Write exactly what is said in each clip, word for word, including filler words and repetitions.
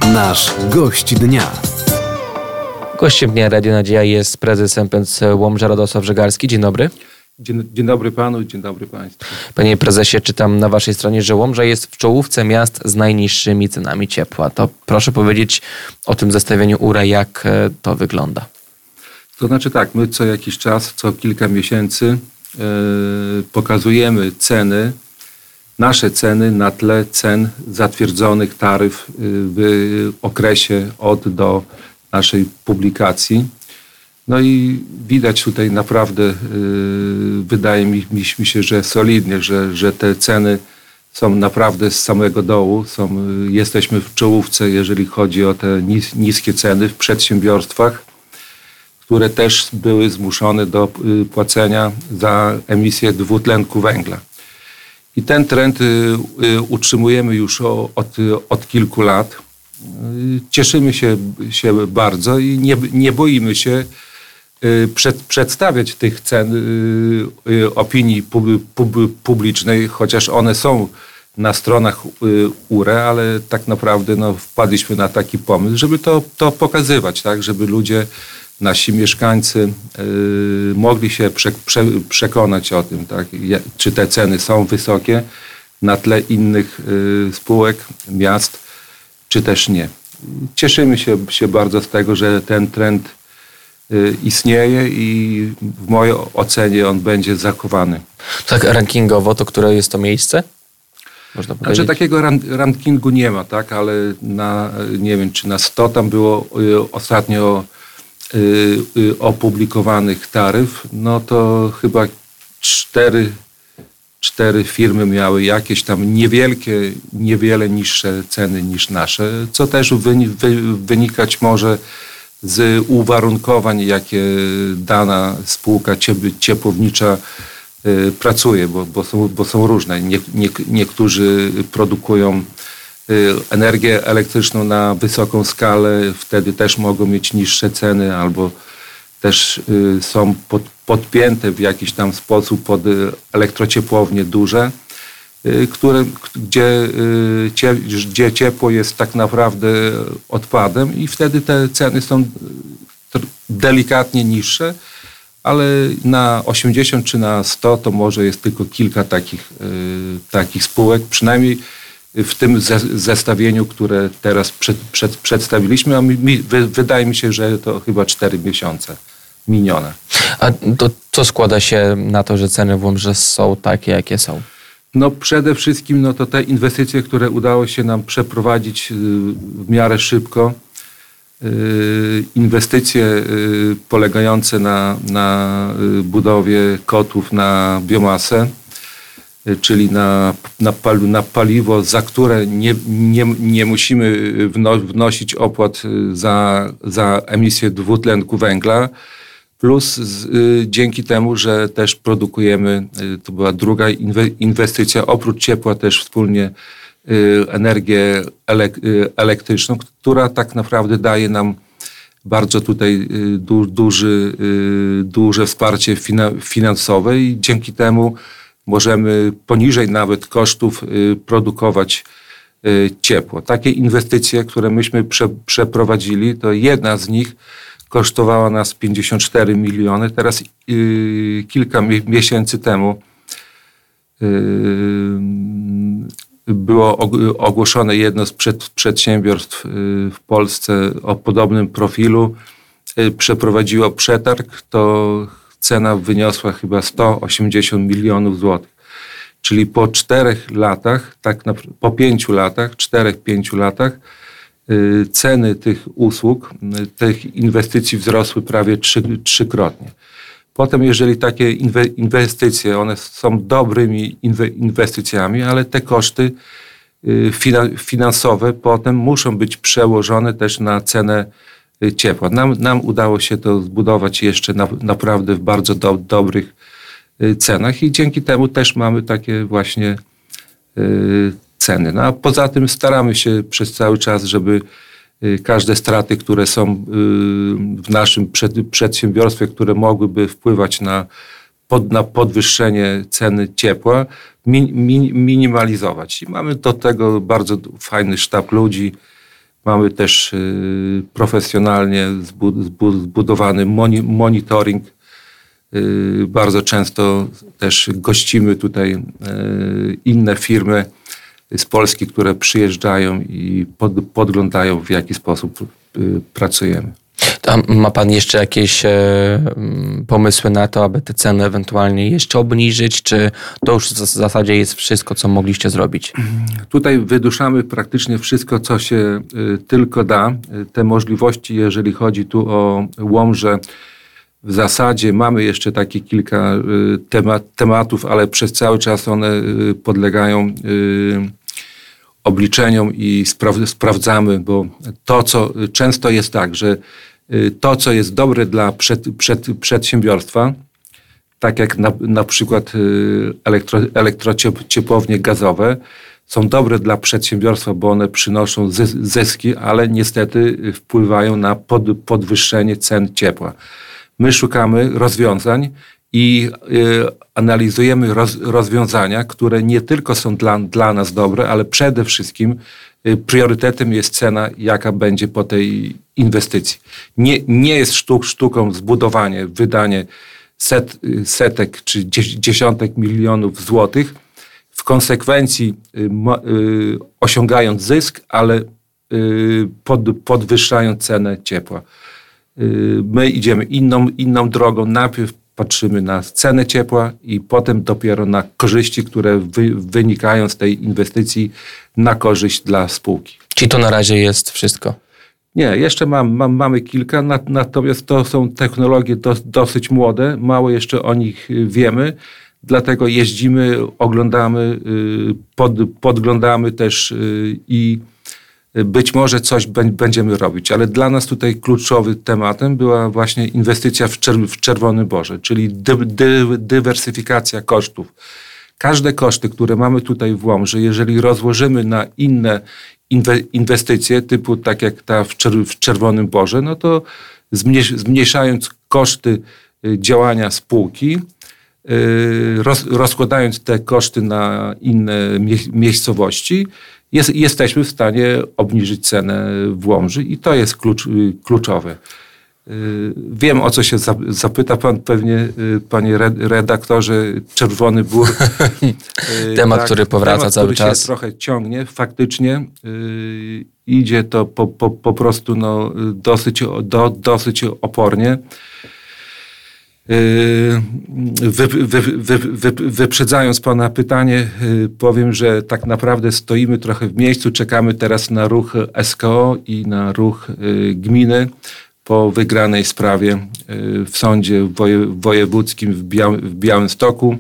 Nasz gość dnia. Gościem dnia Radio Nadzieja jest prezes M P N C Łomża Radosław Żegalski. Dzień dobry. Dzień, dzień dobry panu, dzień dobry państwu. Panie prezesie, czytam na waszej stronie, że Łomża jest w czołówce miast z najniższymi cenami ciepła. To proszę powiedzieć o tym zestawieniu U R E, jak to wygląda. To znaczy tak, my co jakiś czas, co kilka miesięcy yy, pokazujemy ceny, nasze ceny na tle cen zatwierdzonych taryf yy, w okresie od do naszej publikacji. No i widać tutaj naprawdę, yy, wydaje mi, mi, mi się, że solidnie, że, że te ceny są naprawdę z samego dołu. Są, yy, jesteśmy w czołówce, jeżeli chodzi o te nis, niskie ceny w przedsiębiorstwach, które też były zmuszone do yy, płacenia za emisję dwutlenku węgla. I ten trend yy, yy, utrzymujemy już o, od, od kilku lat. Yy, cieszymy się, się bardzo i nie, nie boimy się Przed, przedstawiać tych cen y, y, opinii pub, pub, publicznej, chociaż one są na stronach y, U R E, ale tak naprawdę no, wpadliśmy na taki pomysł, żeby to, to pokazywać, tak, żeby ludzie, nasi mieszkańcy y, mogli się prze, prze, przekonać o tym, tak, czy te ceny są wysokie na tle innych y, spółek, miast, czy też nie. Cieszymy się, się bardzo z tego, że ten trend istnieje i w mojej ocenie on będzie zachowany. Tak rankingowo, to które jest to miejsce? Można powiedzieć? Znaczy takiego rankingu nie ma, tak, ale na, nie wiem, czy na sto tam było ostatnio opublikowanych taryf, no to chyba cztery, cztery firmy miały jakieś tam niewielkie, niewiele niższe ceny niż nasze, co też wynikać może z uwarunkowań, jakie dana spółka ciepłownicza y, pracuje, bo, bo, są, bo są różne. Nie, nie, niektórzy produkują y, energię elektryczną na wysoką skalę, wtedy też mogą mieć niższe ceny, albo też y, są pod, podpięte w jakiś tam sposób pod elektrociepłownie duże, Które, gdzie, gdzie ciepło jest tak naprawdę odpadem i wtedy te ceny są delikatnie niższe, ale na osiemdziesiąt czy na sto to może jest tylko kilka takich, takich spółek, przynajmniej w tym zestawieniu, które teraz przed, przed, przedstawiliśmy, a mi, mi, wydaje mi się, że to chyba cztery miesiące minione. A to co składa się na to, że ceny w Łomży są takie, jakie są? No przede wszystkim no to te inwestycje, które udało się nam przeprowadzić w miarę szybko, inwestycje polegające na, na budowie kotłów na biomasę, czyli na, na, pal, na paliwo, za które nie, nie, nie musimy wnosić opłat za, za emisję dwutlenku węgla. Plus z, y, dzięki temu, że też produkujemy, y, to była druga inwe, inwestycja, oprócz ciepła też wspólnie y, energię elek, y, elektryczną, która tak naprawdę daje nam bardzo tutaj y, du, duży, y, duże wsparcie fina, finansowe i dzięki temu możemy poniżej nawet kosztów y, produkować y, ciepło. Takie inwestycje, które myśmy prze, przeprowadzili, to jedna z nich kosztowała nas pięćdziesiąt cztery miliony. Teraz yy, kilka mi- miesięcy temu yy, było og- ogłoszone jedno z przed- przedsiębiorstw yy, w Polsce o podobnym profilu. Yy, przeprowadziło przetarg, to cena wyniosła chyba sto osiemdziesiąt milionów złotych. Czyli po czterech latach, tak na, po pięciu latach, czterech, pięciu latach, ceny tych usług, tych inwestycji wzrosły prawie trzy, trzykrotnie. Potem, jeżeli takie inwestycje, one są dobrymi inwestycjami, ale te koszty finansowe potem muszą być przełożone też na cenę ciepła. Nam, nam udało się to zbudować jeszcze na, naprawdę w bardzo do, dobrych cenach i dzięki temu też mamy takie właśnie ceny. No a poza tym staramy się przez cały czas, żeby każde straty, które są w naszym przedsiębiorstwie, które mogłyby wpływać na, pod, na podwyższenie ceny ciepła, min, min, minimalizować. I mamy do tego bardzo fajny sztab ludzi. Mamy też profesjonalnie zbudowany monitoring. Bardzo często też gościmy tutaj inne firmy z Polski, które przyjeżdżają i pod, podglądają, w jaki sposób pracujemy. A ma pan jeszcze jakieś e, pomysły na to, aby te ceny ewentualnie jeszcze obniżyć, czy to już w zasadzie jest wszystko, co mogliście zrobić? Tutaj wyduszamy praktycznie wszystko, co się y, tylko da. Te możliwości, jeżeli chodzi tu o Łomżę, w zasadzie mamy jeszcze takie kilka y, temat, tematów, ale przez cały czas one y, podlegają y, obliczeniom i spra- sprawdzamy, bo to, co często jest tak, że to, co jest dobre dla przed, przed, przedsiębiorstwa, tak jak na, na przykład elektro, elektrociepłownie gazowe, są dobre dla przedsiębiorstwa, bo one przynoszą zyski, ale niestety wpływają na pod, podwyższenie cen ciepła. My szukamy rozwiązań i y, analizujemy roz, rozwiązania, które nie tylko są dla, dla nas dobre, ale przede wszystkim y, priorytetem jest cena, jaka będzie po tej inwestycji. Nie, nie jest sztuk, sztuką zbudowanie, wydanie set, setek czy dziesiątek milionów złotych, w konsekwencji y, ma, y, osiągając zysk, ale y, pod, podwyższając cenę ciepła. Y, my idziemy inną, inną drogą. Najpierw patrzymy na cenę ciepła i potem dopiero na korzyści, które wy, wynikają z tej inwestycji na korzyść dla spółki. Czyli to na razie jest wszystko? Nie, jeszcze mam, mam, mamy kilka, natomiast to są technologie do, dosyć młode, mało jeszcze o nich wiemy, dlatego jeździmy, oglądamy, pod, podglądamy też i być może coś będziemy robić, ale dla nas tutaj kluczowym tematem była właśnie inwestycja w, czer- w Czerwonym Borze, czyli dy- dy- dywersyfikacja kosztów. Każde koszty, które mamy tutaj w Łomży, jeżeli rozłożymy na inne inwe- inwestycje, typu tak jak ta w, czer- w Czerwonym Borze, no to zmniejsz- zmniejszając koszty działania spółki, roz- rozkładając te koszty na inne mie- miejscowości, Jest, jesteśmy w stanie obniżyć cenę w Łomży i to jest klucz, kluczowe. Wiem, o co się zapyta pan pewnie, panie redaktorze, Czerwony Bór. Temat, tak, który powraca temat, cały który czas. Się trochę ciągnie. Faktycznie yy, idzie to po, po, po prostu no, dosyć, do, dosyć opornie. Wy, wy, wy, wy, wyprzedzając pana pytanie, powiem, że tak naprawdę stoimy trochę w miejscu, czekamy teraz na ruch S K O i na ruch gminy po wygranej sprawie w sądzie woje, wojewódzkim w, Biał, w Białymstoku.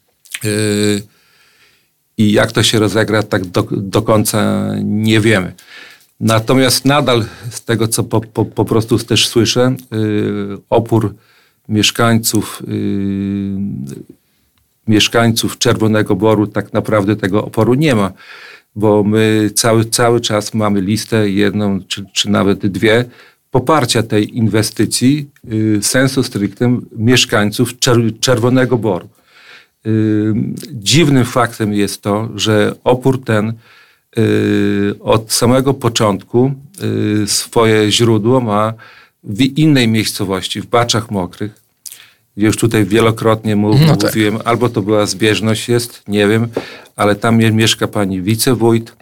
I jak to się rozegra, tak do, do końca nie wiemy. Natomiast nadal z tego, co po, po, po prostu też słyszę, opór mieszkańców, yy, mieszkańców Czerwonego Boru, tak naprawdę tego oporu nie ma, bo my cały, cały czas mamy listę, jedną czy, czy nawet dwie, poparcia tej inwestycji yy, sensu stricte mieszkańców Czer- Czerwonego Boru. Yy, dziwnym faktem jest to, że opór ten yy, od samego początku yy, swoje źródło ma w innej miejscowości, w Baczach Mokrych, gdzie już tutaj wielokrotnie mów, no tak. mówiłem, albo to była zbieżność jest, nie wiem, ale tam mieszka pani wicewójt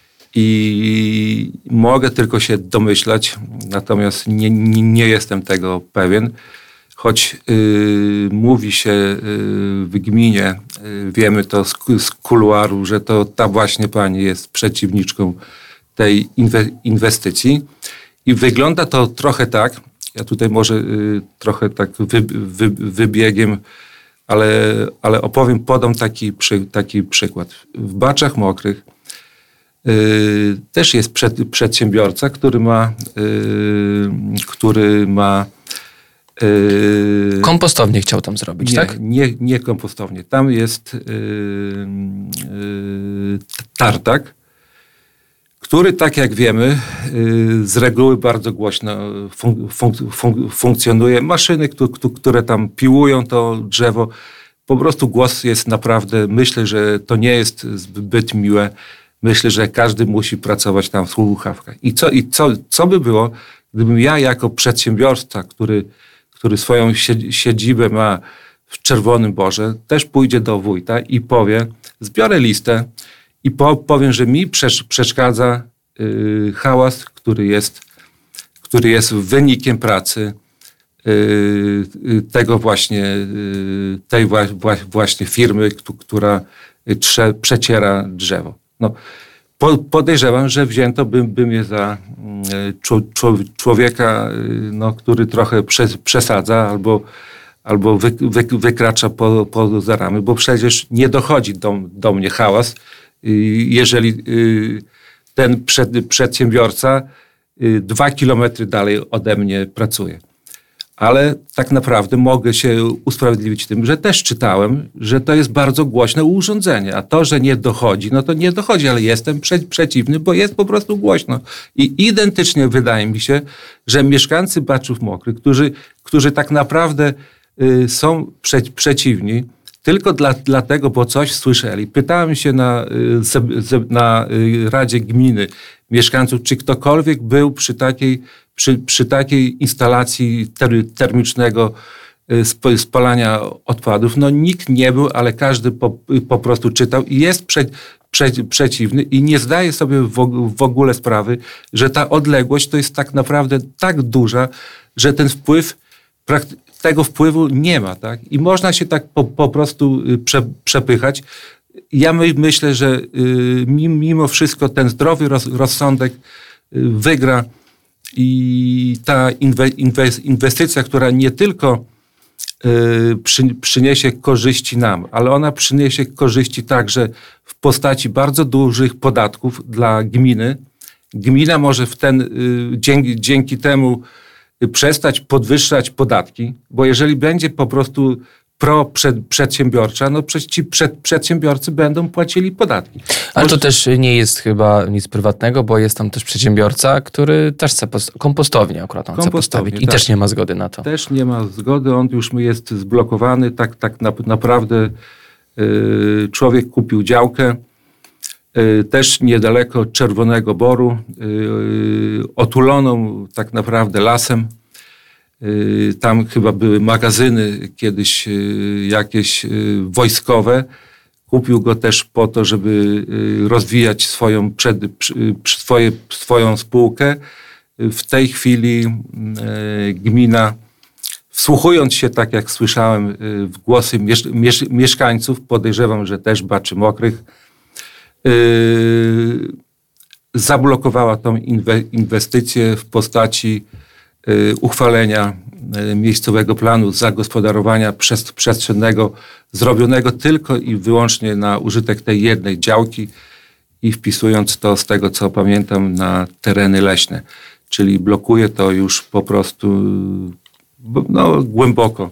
i mogę tylko się domyślać, natomiast nie, nie, nie jestem tego pewien, choć yy, mówi się yy, w gminie, yy, wiemy to z, z kuluaru, że to ta właśnie pani jest przeciwniczką tej inwe, inwestycji. I wygląda to trochę tak, ja tutaj może y, trochę tak wy, wy, wybiegiem, ale, ale opowiem, podam taki, przy, taki przykład. W Baczach Mokrych y, też jest przed, przedsiębiorca, który ma, y, który ma y, kompostownię chciał tam zrobić, nie, tak? Nie, nie kompostownię. Tam jest y, y, tartak, który, tak jak wiemy, z reguły bardzo głośno fun- fun- fun- funkcjonuje. Maszyny, które tam piłują to drzewo, po prostu głos jest naprawdę, myślę, że to nie jest zbyt miłe. myślę, że każdy musi pracować tam w słuchawkach. I co, i co, co by było, gdybym ja jako przedsiębiorca, który, który swoją siedzibę ma w Czerwonym Borze, też pójdzie do wójta i powie, zbiorę listę i po, powiem, że mi przeszkadza yy, hałas, który jest, który jest wynikiem pracy yy, tego właśnie, yy, tej wa, wa, właśnie firmy, która trze, przeciera drzewo. No, po, podejrzewam, że wzięto by, by mnie za yy, człowieka, yy, no, który trochę przes, przesadza albo albo wy, wy, wykracza po, po za ramy, bo przecież nie dochodzi do, do mnie hałas, jeżeli ten przed, przedsiębiorca dwa kilometry dalej ode mnie pracuje. Ale tak naprawdę mogę się usprawiedliwić tym, że też czytałem, że to jest bardzo głośne urządzenie, a to, że nie dochodzi, no to nie dochodzi, ale jestem prze, przeciwny, bo jest po prostu głośno. I identycznie wydaje mi się, że mieszkańcy Baczów Mokrych, którzy, którzy tak naprawdę są prze, przeciwni tylko dla, dlatego, bo coś słyszeli. Pytałem się na, na Radzie Gminy mieszkańców, czy ktokolwiek był przy takiej, przy, przy takiej instalacji ter, termicznego spalania odpadów. No nikt nie był, ale każdy po, po prostu czytał i jest prze, prze, przeciwny i nie zdaje sobie w, w ogóle sprawy, że ta odległość to jest tak naprawdę tak duża, że ten wpływ praktycznie tego wpływu nie ma, tak? I można się tak po, po prostu prze, przepychać. Ja my, myślę, że y, mimo wszystko ten zdrowy roz, rozsądek y, wygra i ta inwe, inwestycja, która nie tylko y, przy, przyniesie korzyści nam, ale ona przyniesie korzyści także w postaci bardzo dużych podatków dla gminy. Gmina może w ten, y, dzięki, dzięki temu przestać podwyższać podatki, bo jeżeli będzie po prostu pro-przedsiębiorcza, no przecież ci przed, przedsiębiorcy będą płacili podatki. Ale to też nie jest chyba nic prywatnego, bo jest tam też przedsiębiorca, który też chce post- kompostownię akurat on chce postawić i tak. Też nie ma zgody na to. Też nie ma zgody, on już jest zblokowany, tak, tak na, naprawdę yy, człowiek kupił działkę, też niedaleko Czerwonego Boru, otuloną tak naprawdę lasem. Tam chyba były magazyny kiedyś jakieś wojskowe. Kupił go też po to, żeby rozwijać swoją, przed, swoje, swoją spółkę. W tej chwili gmina, wsłuchując się, tak jak słyszałem, w głosy miesz, miesz, mieszkańców, podejrzewam, że też Baczy Mokrych, Yy, zablokowała tą inwe, inwestycję w postaci yy, uchwalenia yy, miejscowego planu zagospodarowania przest, przestrzennego zrobionego tylko i wyłącznie na użytek tej jednej działki i wpisując to, z tego co pamiętam, na tereny leśne. Czyli blokuje to już po prostu no, głęboko.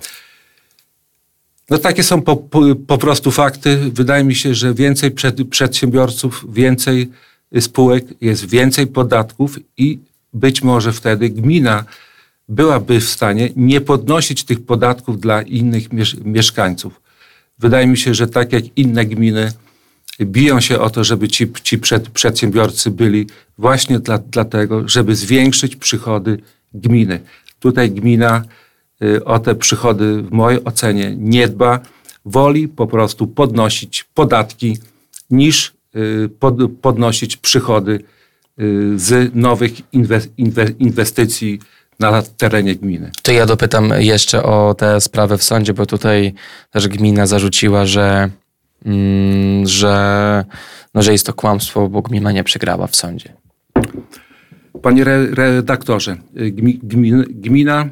No takie są po, po, po prostu fakty. Wydaje mi się, że więcej przed, przedsiębiorców, więcej spółek, jest więcej podatków i być może wtedy gmina byłaby w stanie nie podnosić tych podatków dla innych miesz, mieszkańców. Wydaje mi się, że tak jak inne gminy biją się o to, żeby ci, ci przed, przedsiębiorcy byli właśnie dla, dlatego, żeby zwiększyć przychody gminy. Tutaj gmina o te przychody w mojej ocenie nie dba, woli po prostu podnosić podatki niż pod, podnosić przychody z nowych inwestycji na terenie gminy. To ja dopytam jeszcze o tę sprawę w sądzie, bo tutaj też gmina zarzuciła, że, mm, że, no, że jest to kłamstwo, bo gmina nie przegrała w sądzie. Panie redaktorze, gmina, gmina,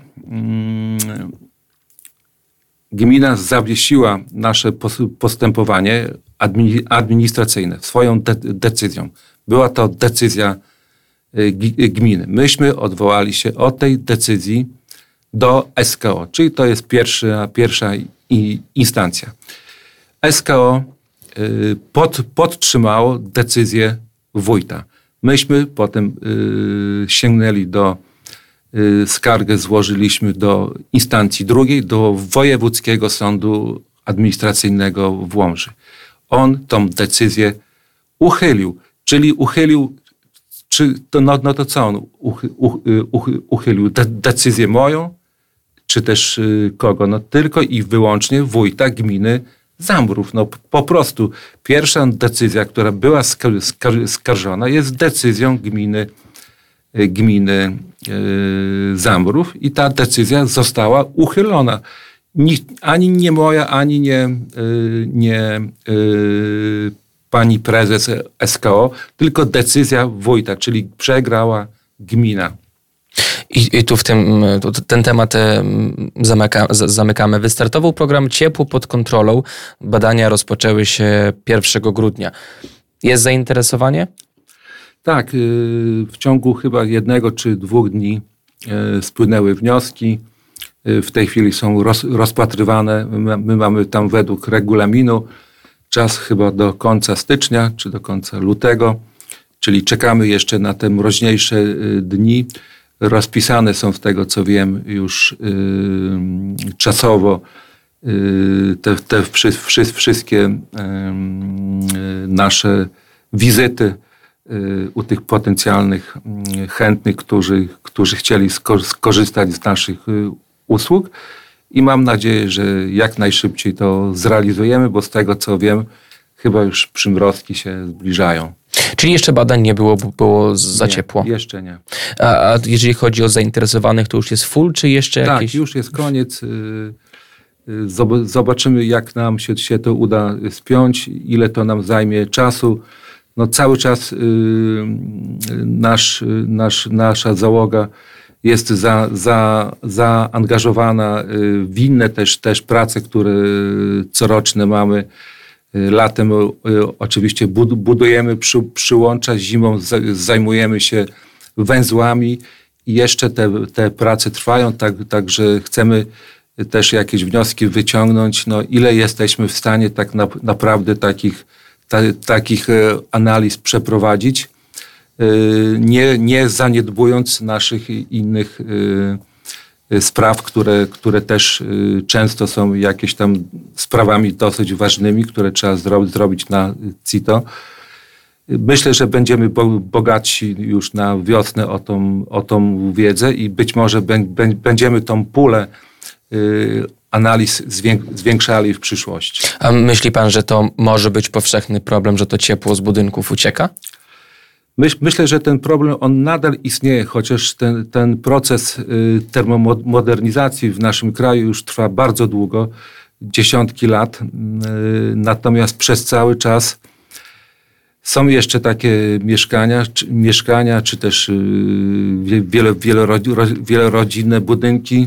gmina zawiesiła nasze postępowanie administracyjne swoją de- decyzją. Była to decyzja gminy. Myśmy odwołali się od tej decyzji do S K O, czyli to jest pierwsza, pierwsza instancja. S K O pod, podtrzymało decyzję wójta. Myśmy potem y, sięgnęli do, y, skargę złożyliśmy do instancji drugiej, do Wojewódzkiego Sądu Administracyjnego w Łomży. On tą decyzję uchylił, czyli uchylił, czy to, no, no to co on uchy, uchy, uchy, uchylił? De, decyzję moją, czy też y, kogo? No tylko i wyłącznie wójta gminy Zambrów. No po prostu pierwsza decyzja, która była skar, skar, skarżona, jest decyzją gminy, y, gminy y, Zambrów i ta decyzja została uchylona. Ni, ani nie moja, ani nie, y, nie y, pani prezes S K O, tylko decyzja wójta, czyli przegrała gmina. I, I tu w tym, tu ten temat zamyka, zamykamy. Wystartował program Ciepło pod kontrolą. Badania rozpoczęły się pierwszego grudnia. Jest zainteresowanie? Tak, w ciągu chyba jednego czy dwóch dni spłynęły wnioski. W tej chwili są roz, rozpatrywane. My mamy tam według regulaminu czas chyba do końca stycznia czy do końca lutego, czyli czekamy jeszcze na te mroźniejsze dni. Rozpisane są, z tego co wiem, już y, czasowo y, te, te wszy, wszy, wszystkie y, y, nasze wizyty y, u tych potencjalnych y, chętnych, którzy, którzy chcieli sko- skorzystać z naszych y, usług. I mam nadzieję, że jak najszybciej to zrealizujemy, bo z tego co wiem, chyba już przymrozki się zbliżają. Czyli jeszcze badań nie było, bo było za nie, ciepło? Jeszcze nie. A, a jeżeli chodzi o zainteresowanych, to już jest full, czy jeszcze tak, jakieś? Tak, już jest koniec. Zobaczymy, jak nam się, się to uda spiąć, ile to nam zajmie czasu. No cały czas nasz, nasz, nasza załoga jest za, za, zaangażowana w inne też, też prace, które coroczne mamy. Latem oczywiście budujemy przy, przyłącza, zimą zajmujemy się węzłami i jeszcze te, te prace trwają, tak, także chcemy też jakieś wnioski wyciągnąć. No, ile jesteśmy w stanie tak na, naprawdę takich, ta, takich analiz przeprowadzić, nie, nie zaniedbując naszych innych spraw, które, które też często są jakieś tam sprawami dosyć ważnymi, które trzeba zro- zrobić na C I T O. Myślę, że będziemy bogatsi już na wiosnę o tą, o tą wiedzę i być może b- b- będziemy tą pulę y, analiz zwię- zwiększali w przyszłości. A myśli pan, że to może być powszechny problem, że to ciepło z budynków ucieka? Myś, myślę, że ten problem, on nadal istnieje, chociaż ten, ten proces y, termomodernizacji w naszym kraju już trwa bardzo długo, dziesiątki lat. Y, natomiast przez cały czas są jeszcze takie mieszkania, czy, mieszkania, czy też y, wielo, wielorodzi, wielorodzinne budynki,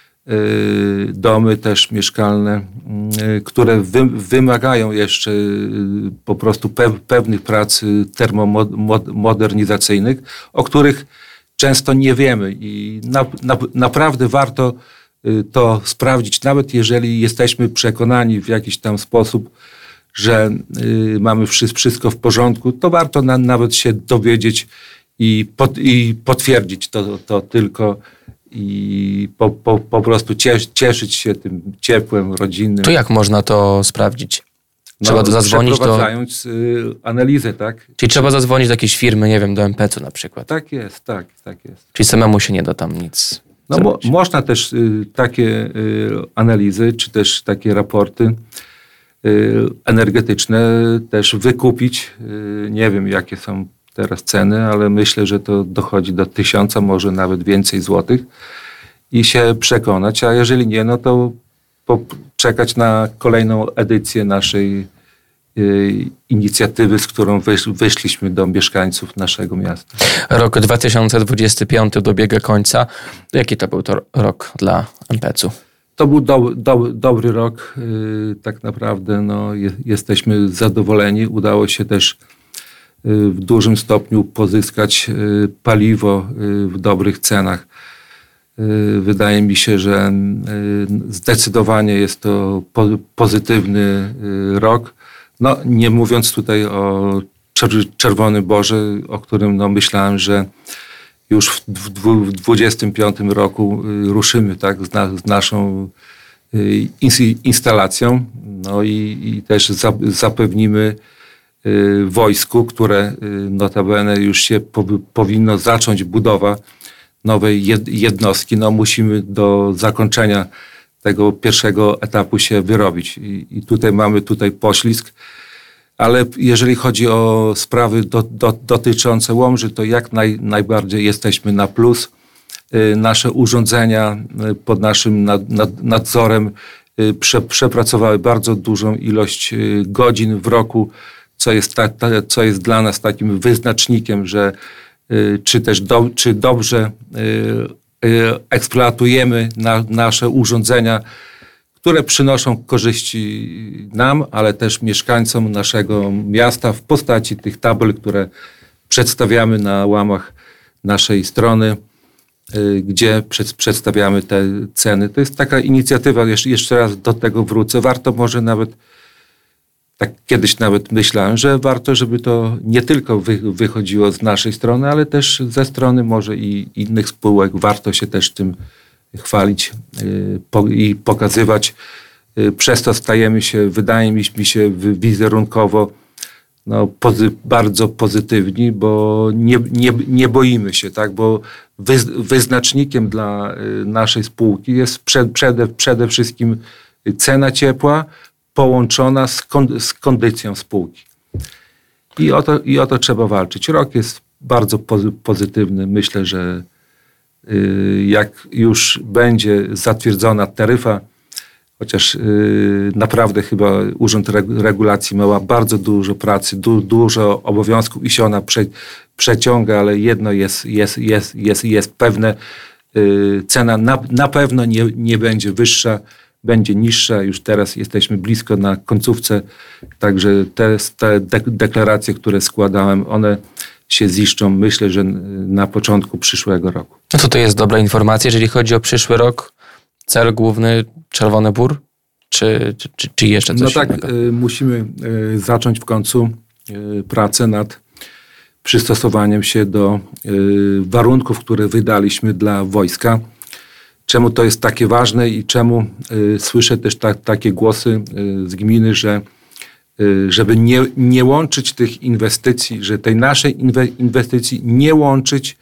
y, domy też mieszkalne, y, które wy, wymagają jeszcze y, po prostu pe, pewnych prac termomodernizacyjnych, o których często nie wiemy i na, na, naprawdę warto y, to sprawdzić, nawet jeżeli jesteśmy przekonani w jakiś tam sposób, że y, mamy wszystko w porządku, to warto na, nawet się dowiedzieć i, pod, i potwierdzić to, to tylko i po, po, po prostu ciesz, cieszyć się tym ciepłem rodzinnym. To jak można to sprawdzić? Trzeba no, zadzwonić do... Przeprowadzając y, analizę, tak? Czyli trzeba zadzwonić do jakiejś firmy, nie wiem, do M P C u na przykład. Tak jest, tak, tak jest. Czyli samemu się nie da tam nic No mo, można też y, takie y, analizy, czy też takie raporty y, energetyczne też wykupić. Y, nie wiem, jakie są teraz ceny, ale myślę, że to dochodzi do tysiąca, może nawet więcej złotych i się przekonać, a jeżeli nie, no to czekać na kolejną edycję naszej y, inicjatywy, z którą wysz, wyszliśmy do mieszkańców naszego miasta. Rok dwa tysiące dwudziesty piąty dobiega końca. Jaki to był to rok dla M P C u? To był do, do, dobry rok. Y, tak naprawdę no, je, jesteśmy zadowoleni. Udało się też y, w dużym stopniu pozyskać y, paliwo y, w dobrych cenach. Wydaje mi się, że zdecydowanie jest to pozytywny rok. No, nie mówiąc tutaj o Czerwonym Boże, o którym no, myślałem, że już w dwudziestym piątym roku ruszymy tak, z, na, z naszą instalacją. No i, i też zapewnimy w wojsku, które notabene już się powinno zacząć budowa nowej jednostki. No musimy do zakończenia tego pierwszego etapu się wyrobić. I, i tutaj mamy tutaj poślizg. Ale jeżeli chodzi o sprawy do, do, dotyczące Łomży, to jak naj, najbardziej jesteśmy na plus. Nasze urządzenia pod naszym nad, nad, nadzorem prze, przepracowały bardzo dużą ilość godzin w roku, co jest, ta, ta, co jest dla nas takim wyznacznikiem, że czy też do, czy dobrze eksploatujemy na, nasze urządzenia, które przynoszą korzyści nam, ale też mieszkańcom naszego miasta w postaci tych tabel, które przedstawiamy na łamach naszej strony, gdzie przedstawiamy te ceny. To jest taka inicjatywa, jeszcze raz do tego wrócę. Warto może nawet, tak kiedyś nawet myślałem, że warto, żeby to nie tylko wy, wychodziło z naszej strony, ale też ze strony może i innych spółek. Warto się też tym chwalić i pokazywać. Przez to stajemy się, wydaje mi się, wizerunkowo no, pozy, bardzo pozytywni, bo nie, nie, nie boimy się, tak? Bo wy, wyznacznikiem dla naszej spółki jest przed, przede, przede wszystkim cena ciepła połączona z, kon, z kondycją spółki. I o, to, I o to trzeba walczyć. Rok jest bardzo pozy, pozytywny. Myślę, że jak już będzie zatwierdzona taryfa, chociaż naprawdę chyba Urząd Regulacji ma bardzo dużo pracy, du, dużo obowiązków i się ona prze, przeciąga, ale jedno jest, jest, jest, jest, jest pewne, cena na, na pewno nie, nie będzie wyższa, będzie niższa. Już teraz jesteśmy blisko na końcówce, także te, te deklaracje, które składałem, one się ziszczą, myślę, że na początku przyszłego roku. No to to jest dobra informacja, jeżeli chodzi o przyszły rok. Cel główny Czerwony Bór? Czy, czy, czy jeszcze coś No tak, innego? y, musimy y, zacząć w końcu y, pracę nad przystosowaniem się do y, warunków, które wydaliśmy dla wojska. Czemu to jest takie ważne i czemu y, słyszę też ta, takie głosy y, z gminy, że żeby nie, nie łączyć tych inwestycji, że tej naszej inwestycji nie łączyć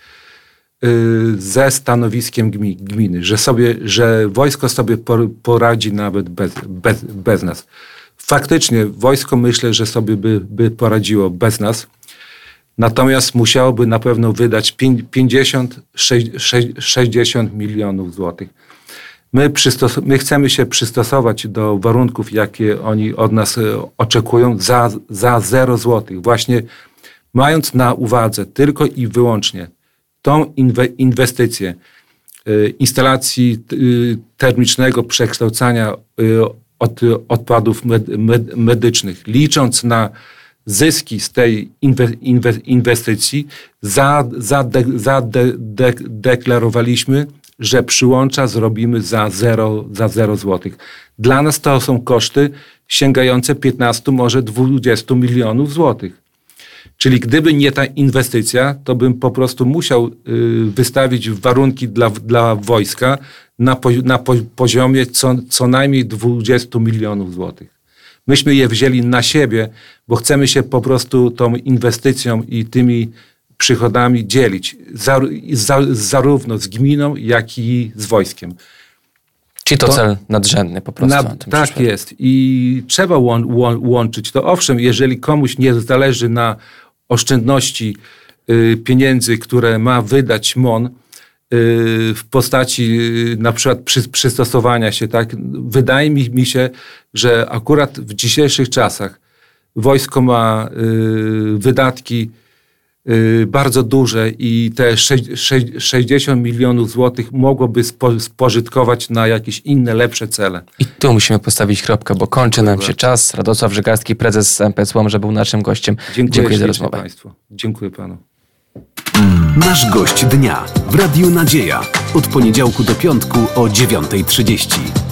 ze stanowiskiem gminy, że, sobie, że wojsko sobie poradzi nawet bez, bez, bez nas. Faktycznie wojsko myślę, że sobie by, by poradziło bez nas, natomiast musiałoby na pewno wydać pięćdziesiąt sześćdziesiąt milionów złotych. My, przystos- my chcemy się przystosować do warunków, jakie oni od nas oczekują za, za zero złotych. Właśnie mając na uwadze tylko i wyłącznie tą inwe- inwestycję y, instalacji y, termicznego przekształcania y, od, odpadów med- med- medycznych, licząc na zyski z tej inwe- inwe- inwestycji, zadeklarowaliśmy, za de- de- że przyłącza zrobimy za zero, za zero złotych. Dla nas to są koszty sięgające piętnaście, może dwadzieścia milionów złotych. Czyli gdyby nie ta inwestycja, to bym po prostu musiał y, wystawić warunki dla, dla wojska na, po, na po, poziomie co, co najmniej dwadzieścia milionów złotych. Myśmy je wzięli na siebie, bo chcemy się po prostu tą inwestycją i tymi przychodami dzielić, za, za, zarówno z gminą, jak i z wojskiem. Czyli to, to cel nadrzędny po prostu. Na, na tym tak przyszłym. jest i trzeba łą, łą, łączyć to. Owszem, jeżeli komuś nie zależy na oszczędności y, pieniędzy, które ma wydać M O N y, w postaci y, na przykład przy, przystosowania się, tak, wydaje mi, mi się, że akurat w dzisiejszych czasach wojsko ma y, wydatki bardzo duże i te sześćdziesiąt milionów złotych mogłoby spo, spożytkować na jakieś inne, lepsze cele. I tu musimy postawić kropkę, bo kończy nam się czas. Radosław Żegarski, prezes M P S Łomża, był naszym gościem. Dziękuję, Dziękuję za rozmowę. Państwu. Dziękuję panu. Nasz gość dnia w Radiu Nadzieja. Od poniedziałku do piątku o dziewiąta trzydzieści.